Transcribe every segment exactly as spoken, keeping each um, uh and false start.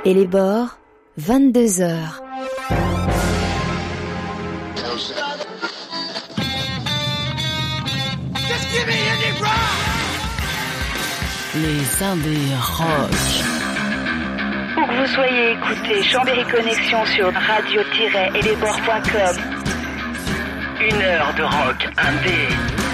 et les bords, vingt-deux heures. Les indés rock. Où que vous soyez, écoutez Chambéry Connexion sur radio tiret et les bords point com. Une heure de rock indé.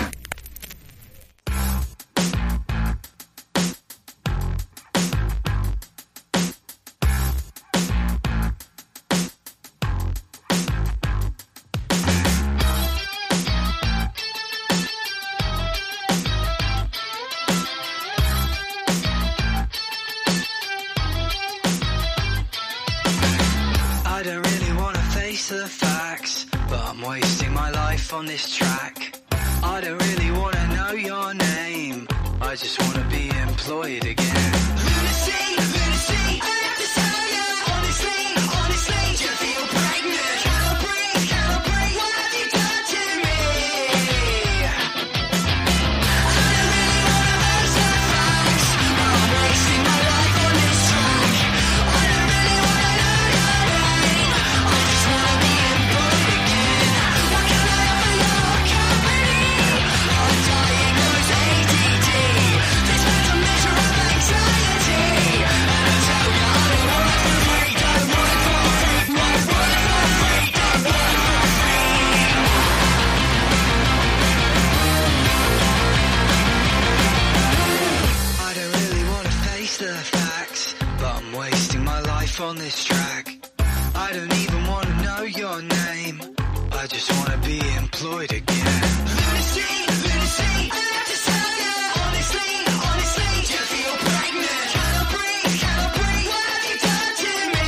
On this track, I don't really wanna know your name. I just wanna be employed again. Lunacy, lunacy, I have to tell you, honestly, honestly, do you feel pregnant? Cannot breathe, cannot breathe, what have you done to me? I don't really wanna face the facts, but I'm wasting my life on this track. I don't really wanna know your name, I just wanna be employed again. What can I offer your company? I'm diagnosed A D D. This man's a measure of anxiety, and I tell you I don't work for free, don't work for free, won't work for free, don't work for free. I don't really wanna face the facts, but I'm wasting my life on this track. I don't even wanna know your name, I just wanna be employed again. Lunacy, lunacy, I have to tell you, honestly, honestly, do you feel pregnant? Cannot breathe, cannot breathe, what have you done to me?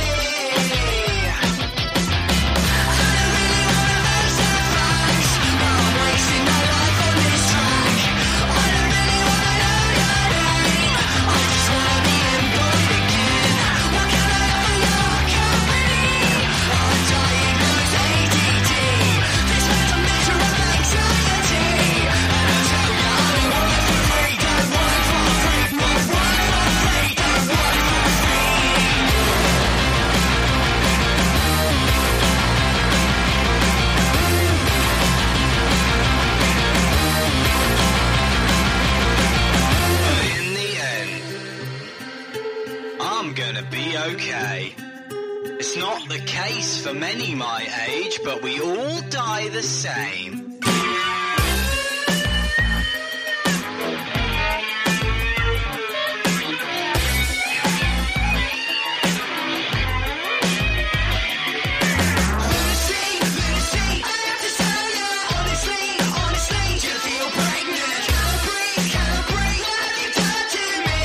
I don't really wanna face the facts, but I'm wasting my life on this track. I don't really wanna know your name, I just wanna be employed again. What can I offer your company? I'm diagnosed A D D. This man's a measure of anxiety, and I tell you I don't work for free, don't work for free, won't work for free, don't work for free. But in the end, I'm gonna be okay. It's not the case for many my age, but we all die the same. Lunacy, lunacy, I have to tell you, honestly, honestly, do you feel pregnant? Cannot breathe, cannot breathe, what have you done to me?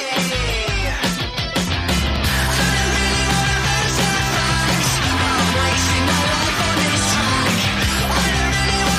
I don't really wanna face the facts, but I'm wasting my life on this track. I don't really wanna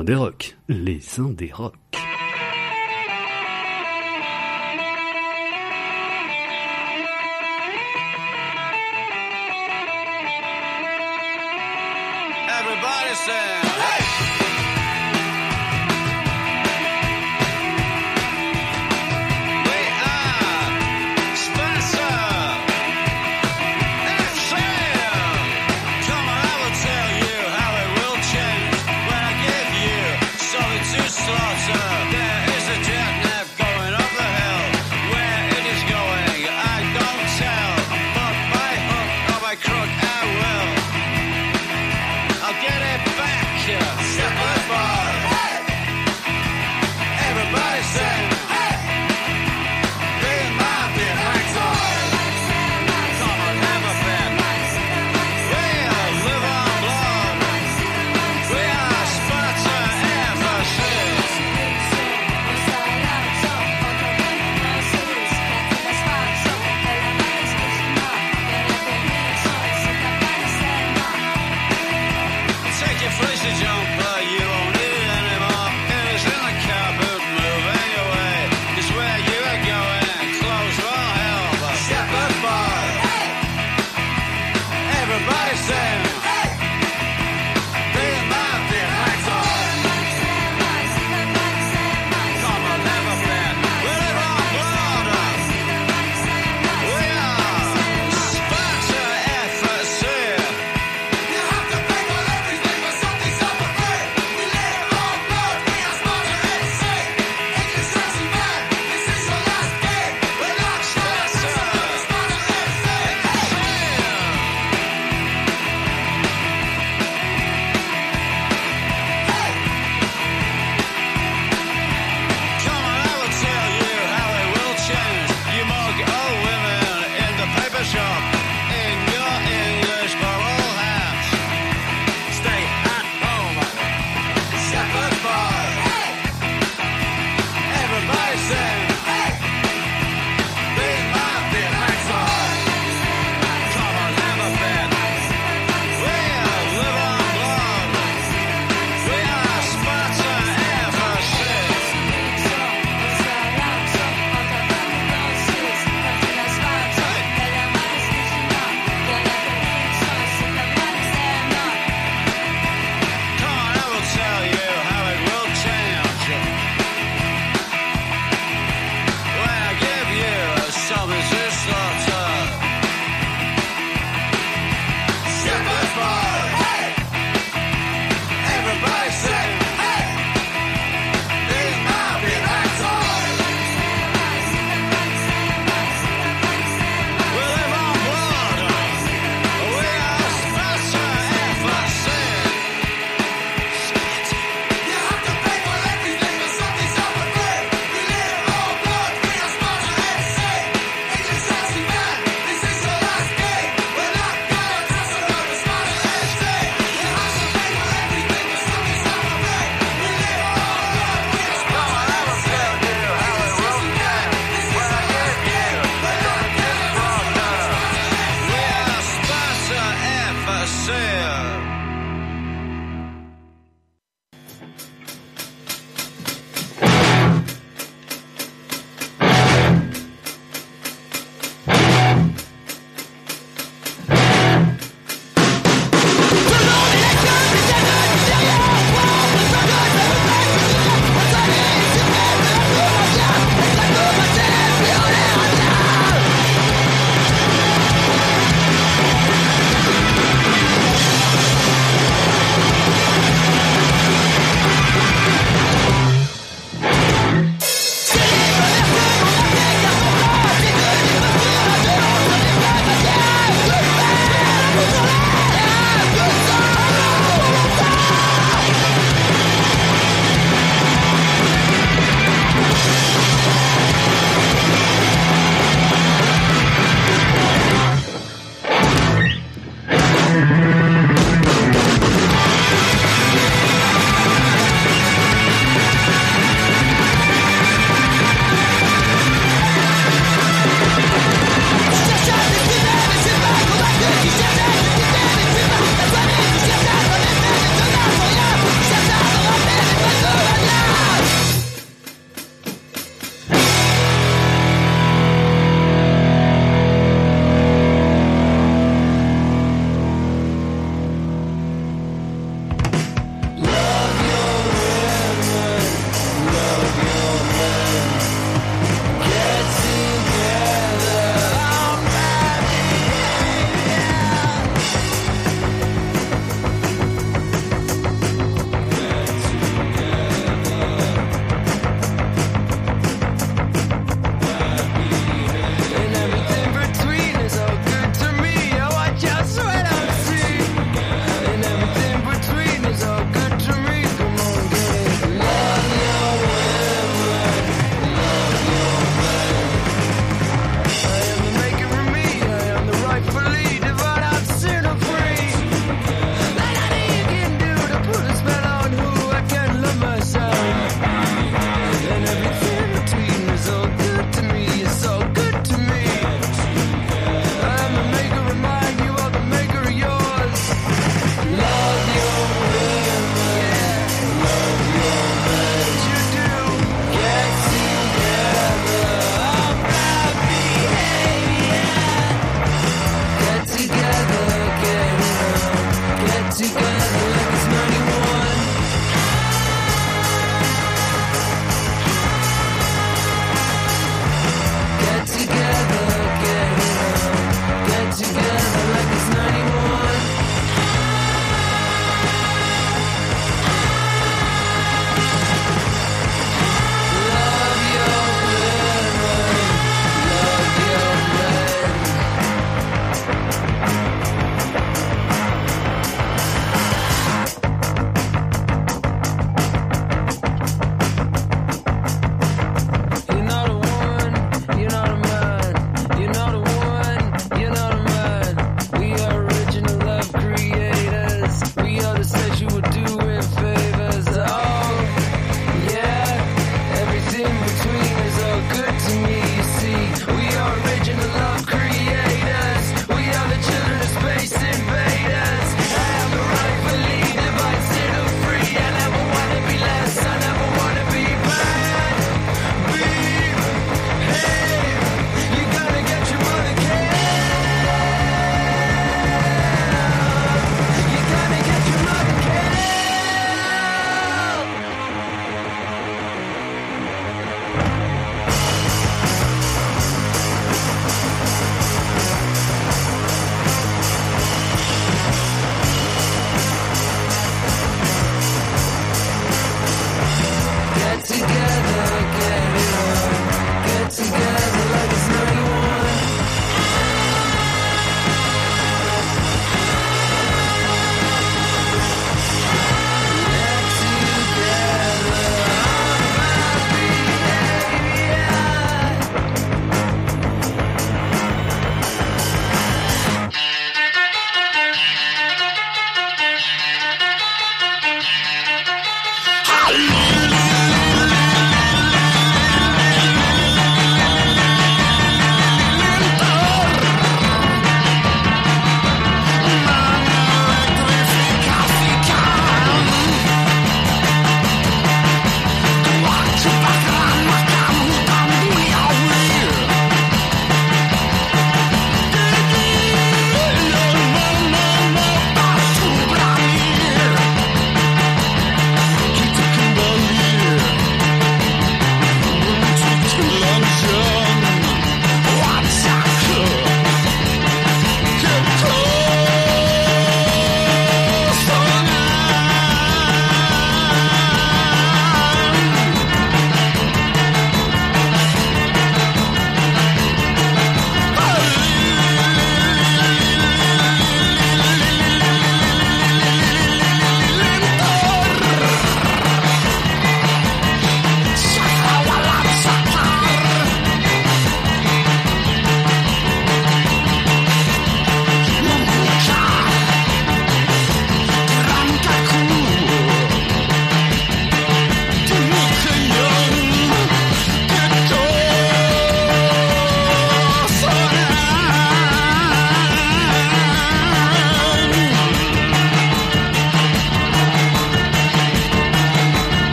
Indés Rock, les Indés Rock. Everybody say, hey! We are Spencer F. Sam. Come on, I will tell you how it will change when I give you something to slaughter.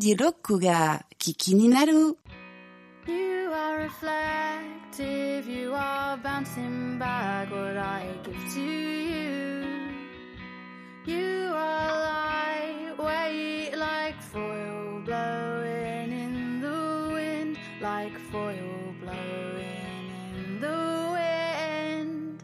ディロックが聞きになる。 You are reflective, you are bouncing back what I give to you. You are lightweight like foil blowing in the wind, like foil blowing in the wind.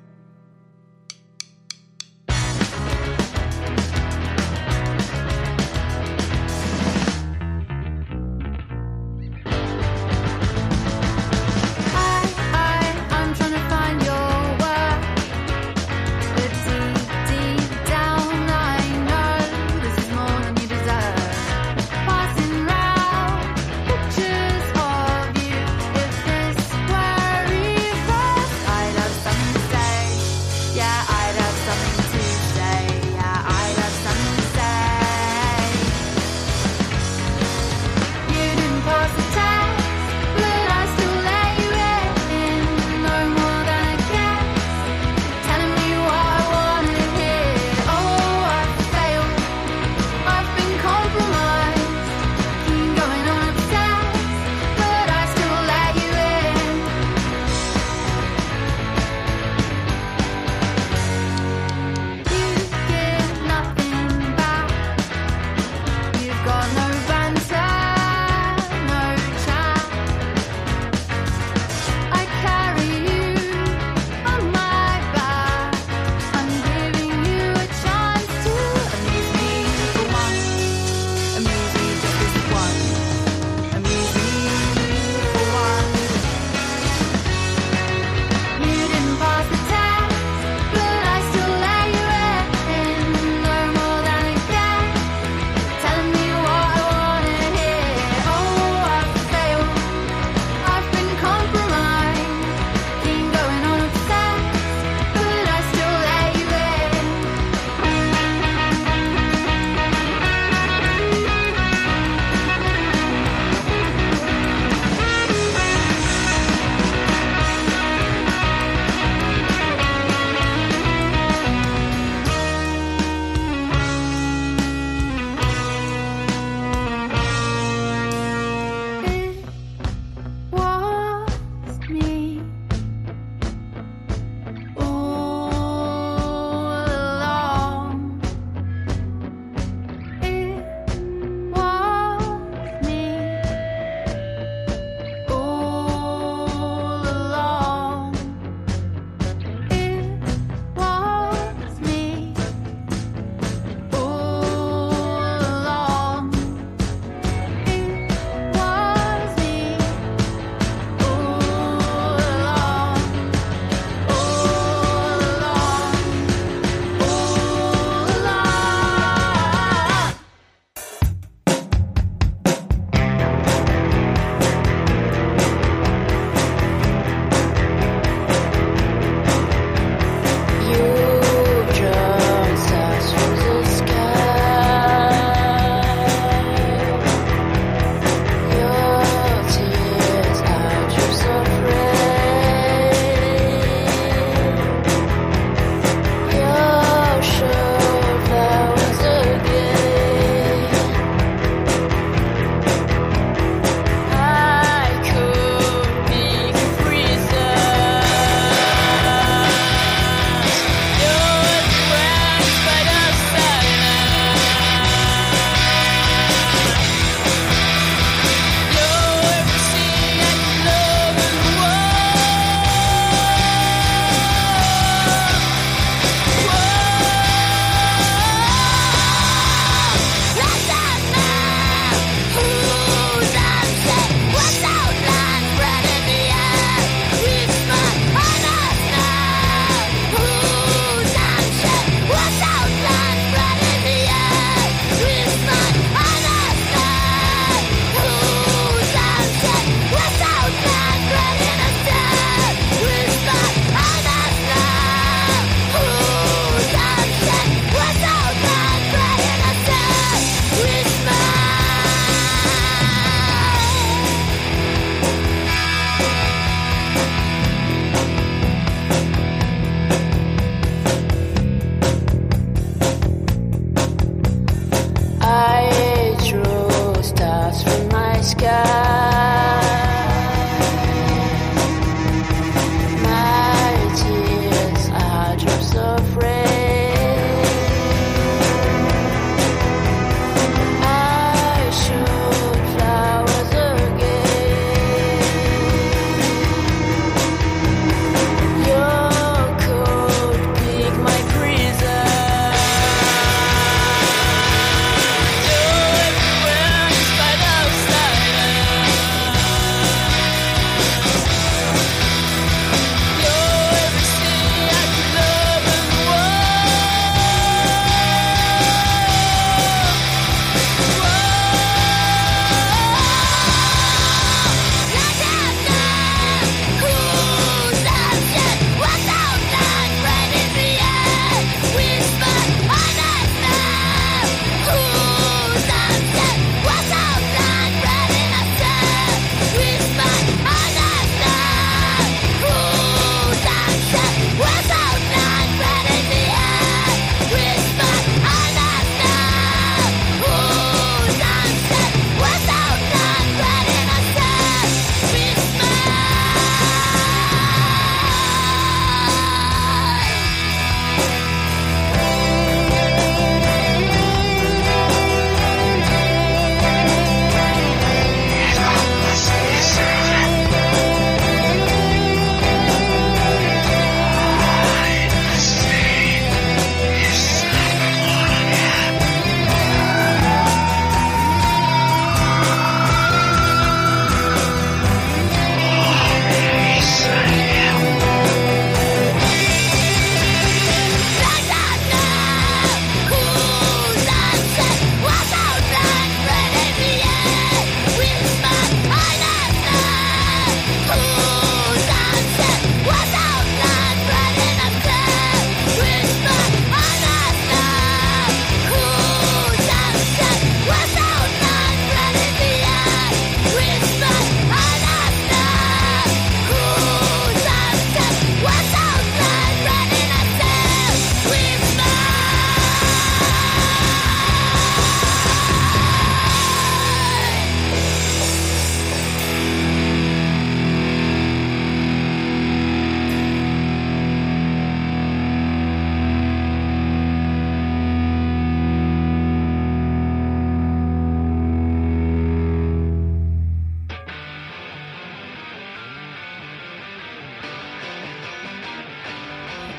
I, I, I'm trying to find your worth. But deep, deep down, I know this is more than you deserve. Passing round pictures of you. If this were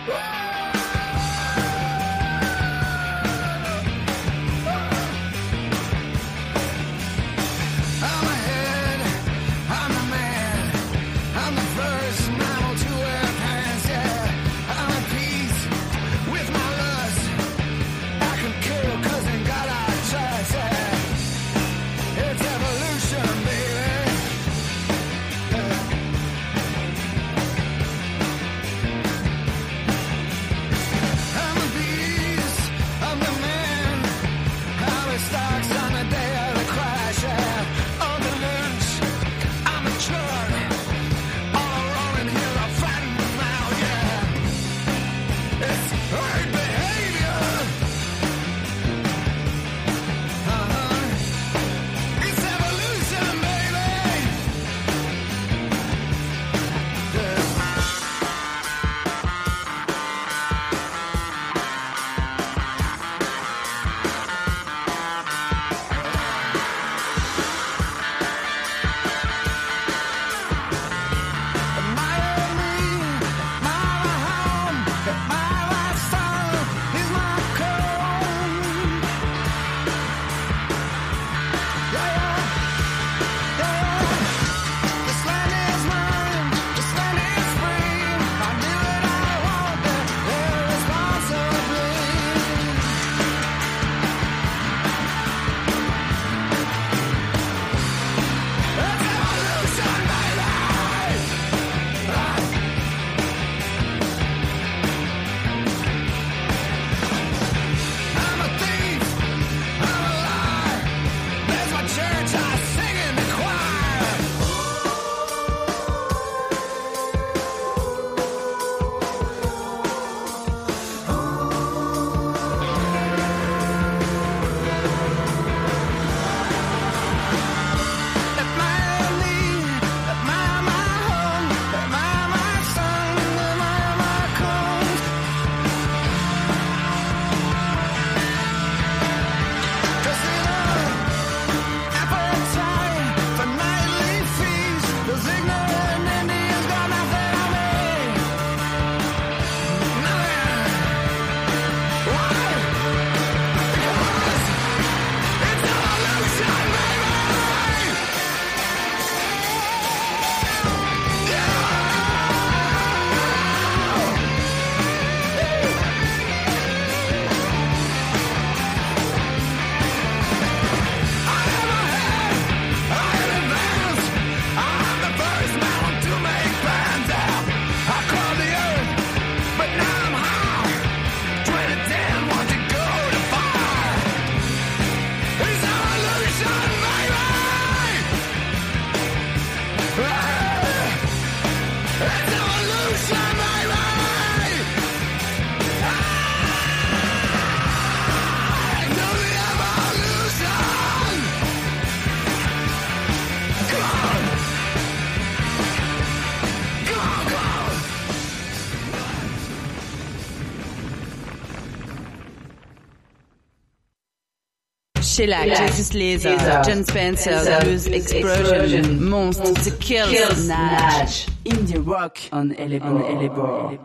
Shellac, Jesus Laser, John Spencer, Blues Explosion, Monstre, The Kills, Natch, Indie Rock on Elebor.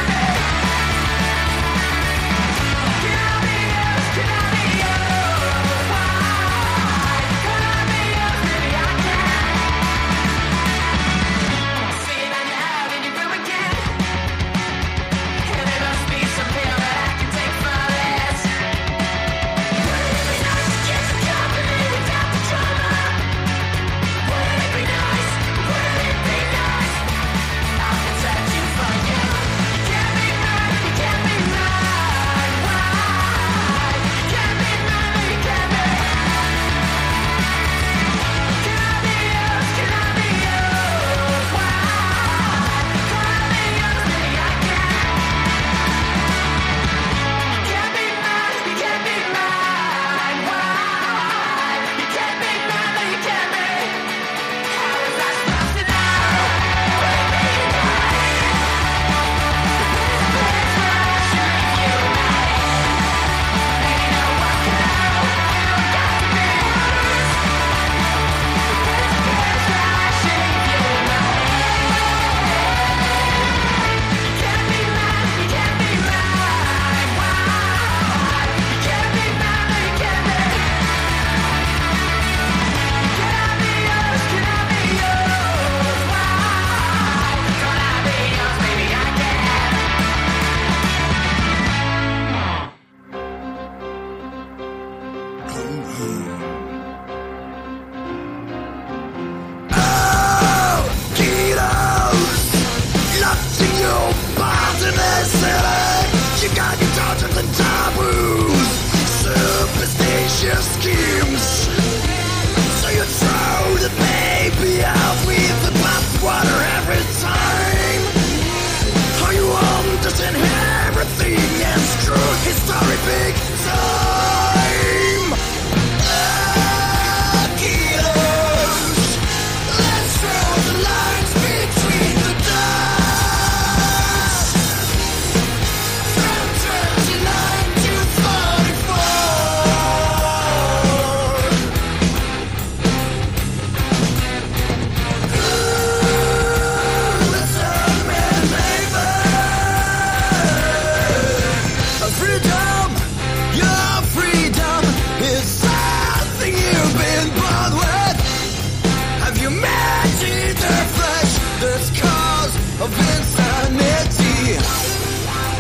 Can I be yours? Can I be yours?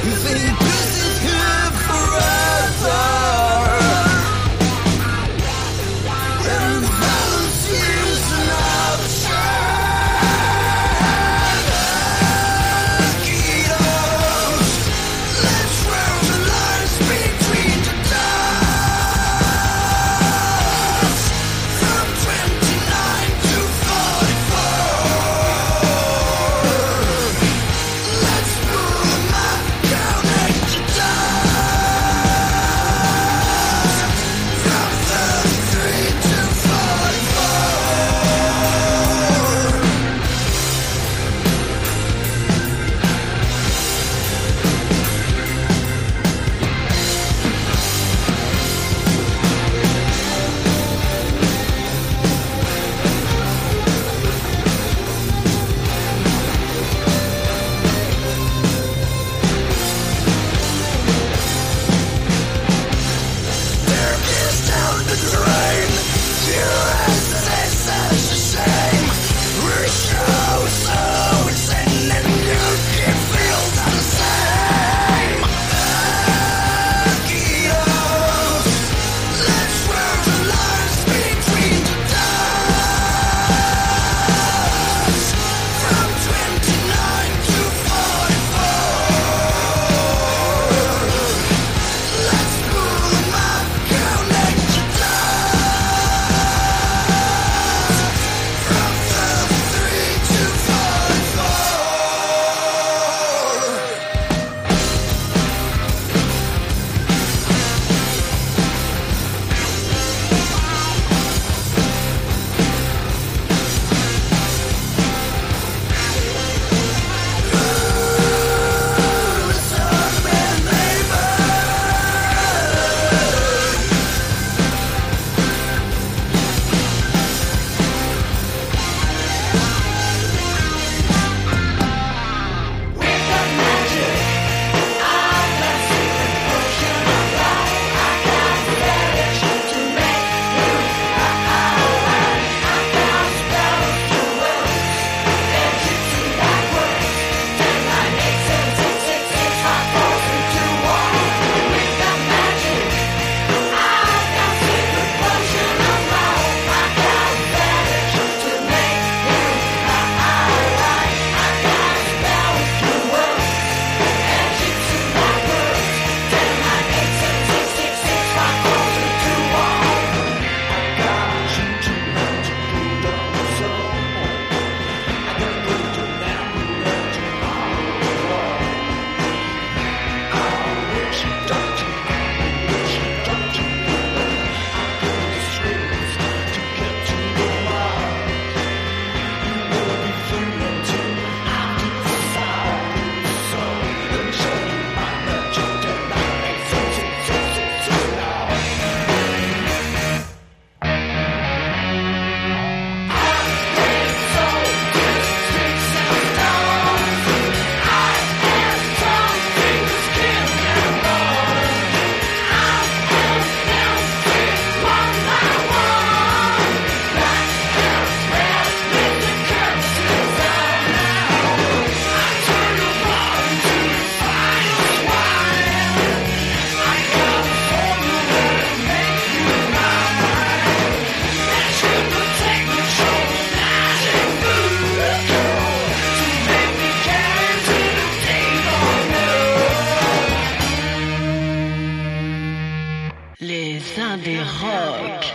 des rocs.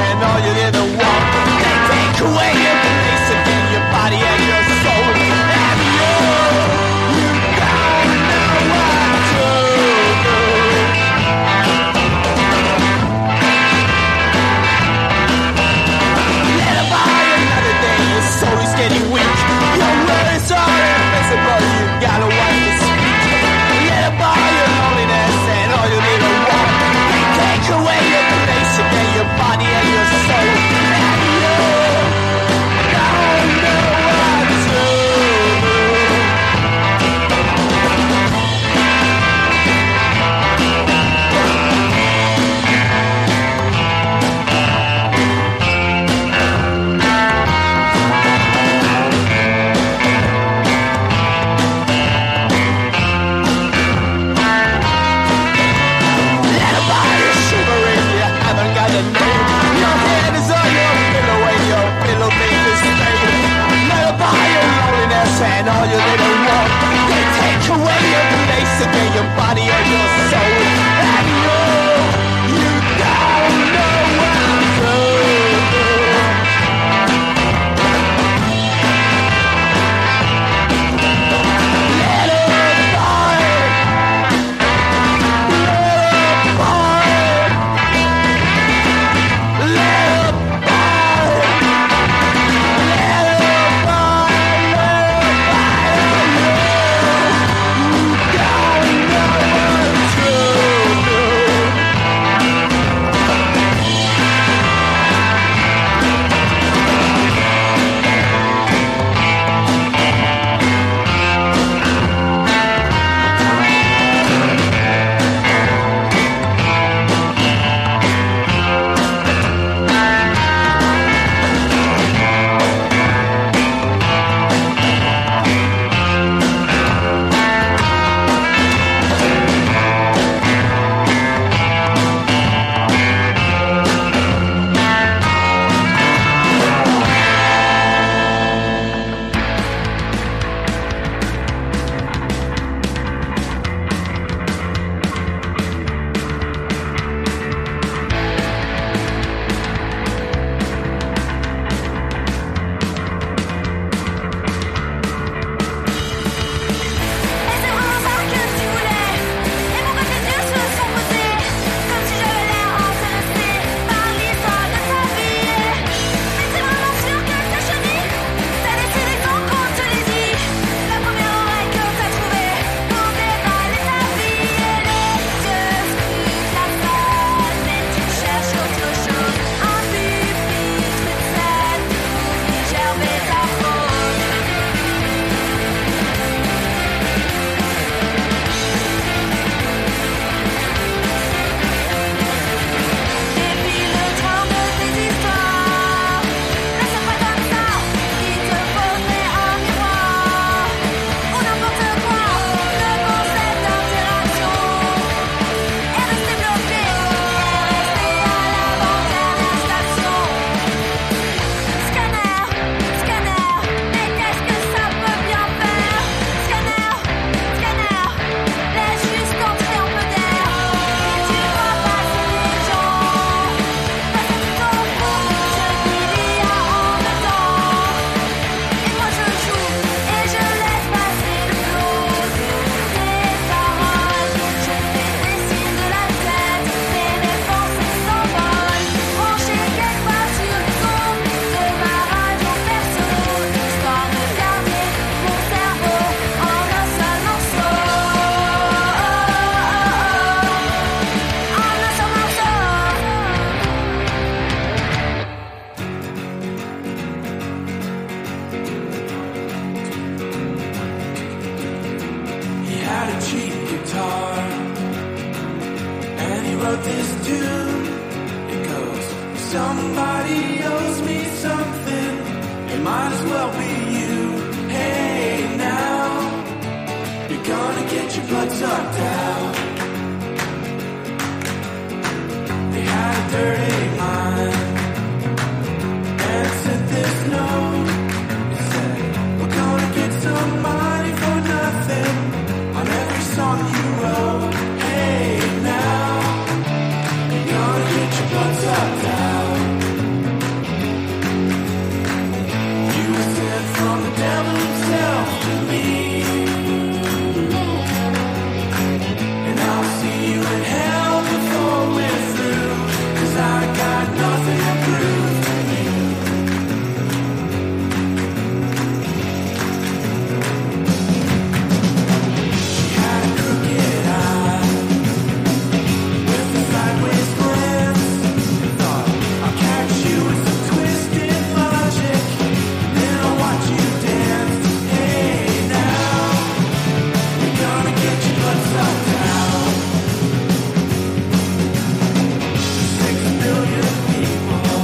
Away your place again, your body and your soul. know. Your head is on your pillow and your pillow makes stable. Never buy your loneliness and all your little walk. They take away your place again, your body and your soul. And you, you don't know what to do. Somebody owes me something. It might as well be you. Hey now, you're gonna get your blood sucked out. They had a dirty mind and sent this note. It said, we're gonna get some money for nothing on every song you wrote. Hey now, you're gonna get your blood sucked out. From the devil himself to me, and I'll see you in hell before we're through, 'cause I got nothing to prove to you. She had a crooked eye with a sideways glance, and thought, I'll catch you with some twisted logic. Watch you dance, hey now, you're gonna get your blood sucked out. Six million people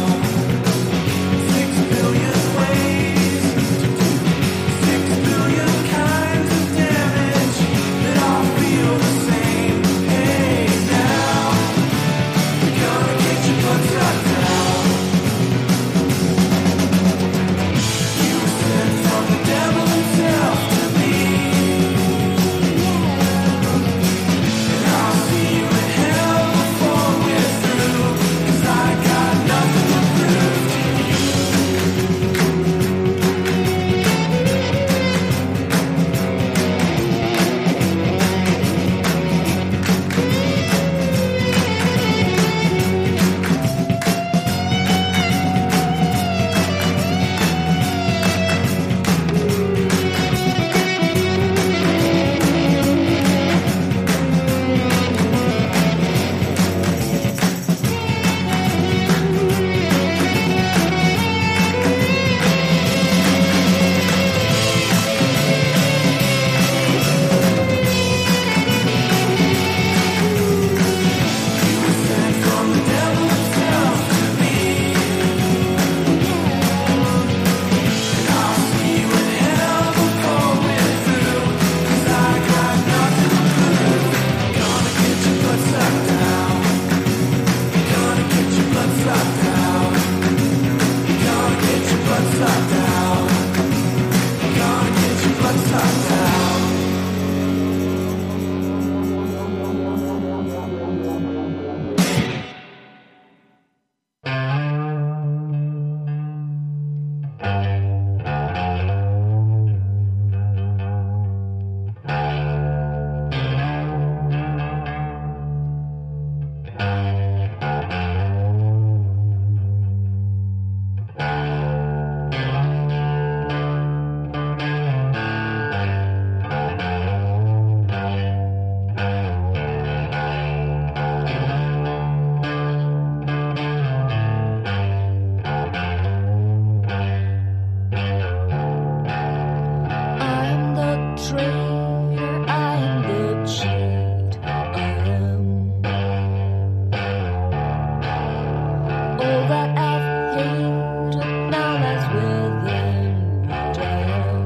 All that I've hated now lies within what I am.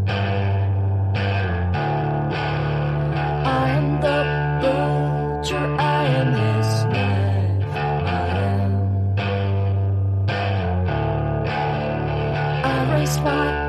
I am the butcher, I am his knife, I am. I raised my